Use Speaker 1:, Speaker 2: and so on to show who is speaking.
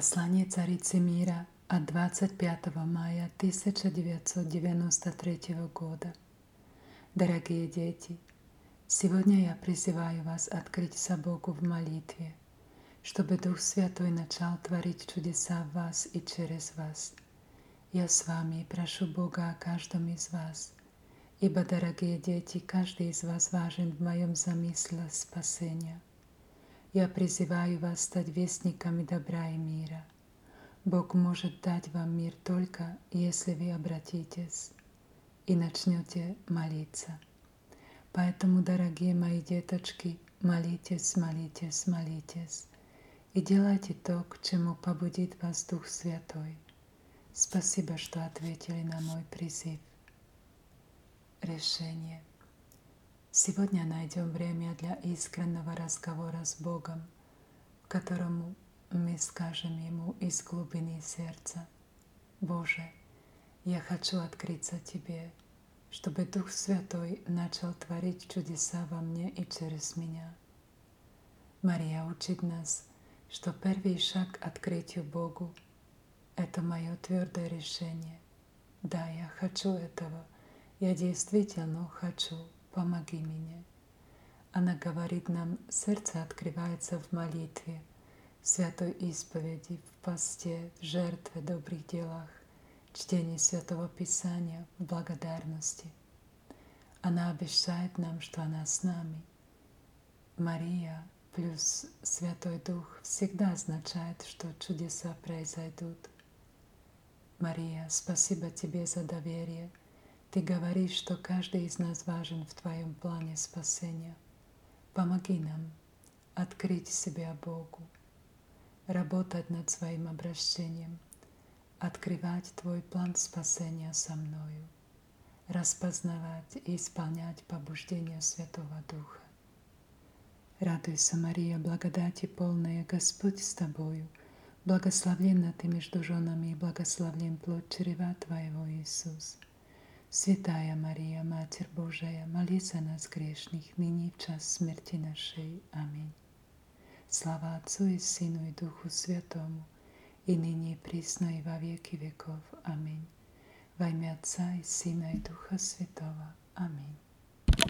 Speaker 1: Послание царицы мира от 25 мая 1993 года. Дорогие дети, сегодня я призываю вас открыться Богу в молитве, чтобы Дух Святой начал творить чудеса в вас и через вас. Я с вами и прошу Бога о каждом из вас, ибо, дорогие дети, каждый из вас важен в моем замысле спасения. Я призываю вас стать вестниками добра и мира. Бог может дать вам мир только, если вы обратитесь и начнете молиться. Поэтому, дорогие мои деточки, молитесь, молитесь, молитесь и делайте то, к чему побудит вас Дух Святой. Спасибо, что ответили на мой призыв. Решение. Сегодня найдем время для искреннего разговора с Богом, в котором мы скажем Ему из глубины сердца: «Боже, я хочу открыться Тебе, чтобы Дух Святой начал творить чудеса во мне и через меня». Мария учит нас, что первый шаг к открытию Богу – это мое твердое решение. Да, я хочу этого, я действительно хочу, помоги мне. Она говорит нам, сердце открывается в молитве, в святой исповеди, в посте, в жертве, добрых делах, чтении Святого Писания, в благодарности. Она обещает нам, что она с нами. Мария плюс Святой Дух всегда означает, что чудеса произойдут. Мария, спасибо Тебе за доверие. Ты говоришь, что каждый из нас важен в Твоем плане спасения. Помоги нам открыть себя Богу, работать над своим обращением, открывать Твой план спасения со мною, распознавать и исполнять побуждения Святого Духа. Радуйся, Мария, благодати полная, Господь с Тобою, благословенна Ты между женами и благословен плод чрева Твоего, Иисус. Святая Мария, Матерь Божия, молись за нас грешных, ныне и в час смерти нашей. Аминь. Слава Отцу и Сыну и Духу Святому, и ныне и присно и во веки веков. Аминь. Во имя Отца и Сына и Духа Святого. Аминь.